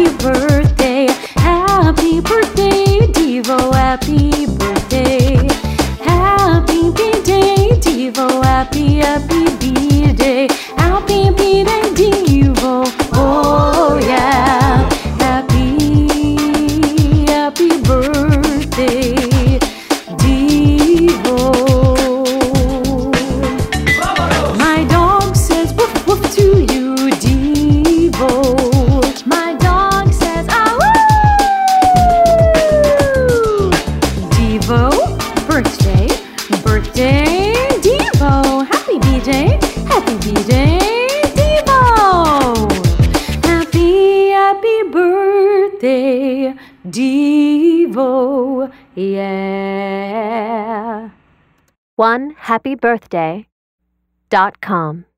happy birthday, Devo, happy birthday. Happy B-Day, Devo, happy B-Day. Happy B-Day, Devo, oh yeah. Happy birthday, Devo. My dog says woof woof to you, Devo. My dog says ah woo. Devo, birthday, Devo. Happy B-Day, Devo. Happy birthday, Devo, yeah. OneHappyBirthday.com